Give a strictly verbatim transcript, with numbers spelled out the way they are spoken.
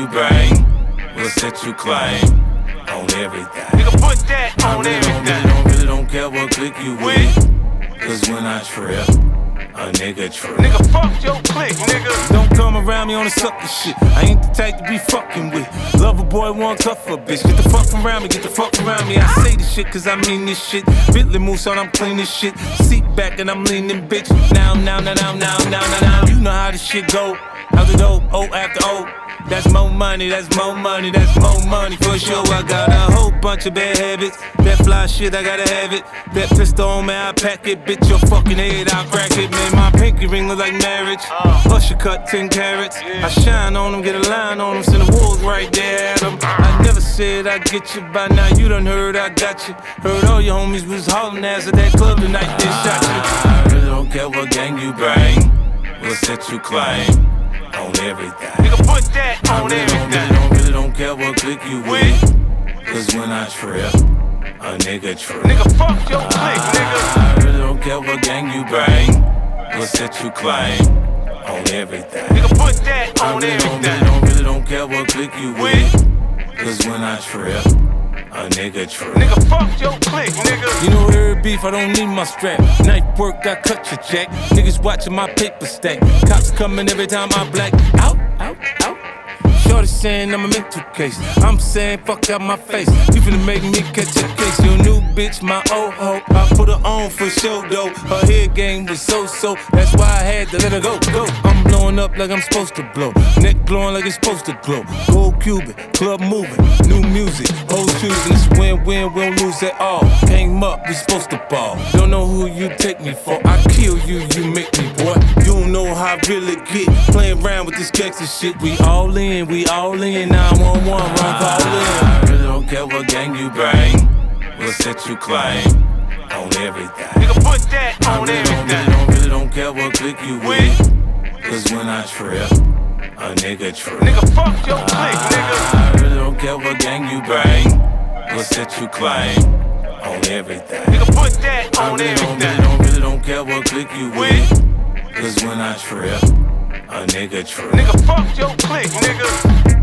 you bring will set you claim on everything. Nigga, put that on I really everything. don't, really don't, really don't care what clique you with. Cause when I trip, a nigga trip. Nigga, fuck your clique, nigga. Don't come around me on the sucker shit. I ain't the type to be fucking with. Love a boy, one tougher bitch. Get the fuck around me, get the fuck around me. I say this shit cause I mean this shit. Bentley moves on, I'm clean this shit. Seat back and I'm leaning, bitch. Now, now, now, now, now, now, now, now. You know how this shit go. How's it go? O after O. That's more money, that's more money, that's more money for sure. I got a whole bunch of bad habits. That fly shit, I gotta have it. That pistol on me, I pack it. Bitch, your fucking head, I'll crack it. Man, my pinky ring look like marriage. Usher cut ten carats. I shine on them, get a line on them. Send the wolves right there at them. I never said I'd get you by now. You done heard I got you. Heard all your homies was hauling ass at that club tonight. They shot you. I really don't care what gang you bring. We'll set you claim on everything. Nigga, put that on I really everything. don't, really don't, really don't care what clique you with. Cause when I trip, a nigga trip. Nigga, fuck your clique, nigga. I really don't care what gang you bring. We'll set you claim on everything. Nigga, put that I on really don't, really everything. don't, really don't care what clique you with. Cause when I trip, a nigga trip. Nigga, fuck your clique, nigga. You know every beef, I don't need my strap. Knife work, I cut your jack. Niggas watching my paper stack. Cops coming every time I black out, out, out. Shorty saying I'm a mental case. I'm saying fuck out my face. You finna make me catch a case. Your new bitch, my old hoe. I put her on for show though. Her head game was so-so. That's why I had to let her go, go. I'm blowing up like I'm supposed to blow. Neck glowing like it's supposed to glow. Gold Cuban, club moving, new music. Whole choosing, it's win-win, we don't lose at all. Came up, we supposed to ball. Don't know who you take me for. I kill you, you make me, boy. You don't know how I really get. Playing around with this gangsta shit. We all in, we all in. nine one one, run, call in. I really don't care what gang you bring. We'll set you claim on everything. Nigga, put that on I really don't, really everything. don't, really don't care what clique you with. Cause when I trip, a nigga trip. Nigga, fuck your clique, nigga. I really don't care what gang you bring. We'll set you claim on everything. Nigga, put that I on really don't, really everything. don't, really don't care what clique you with. Cause when I trip, a nigga trip. Nigga, fuck your clique, nigga.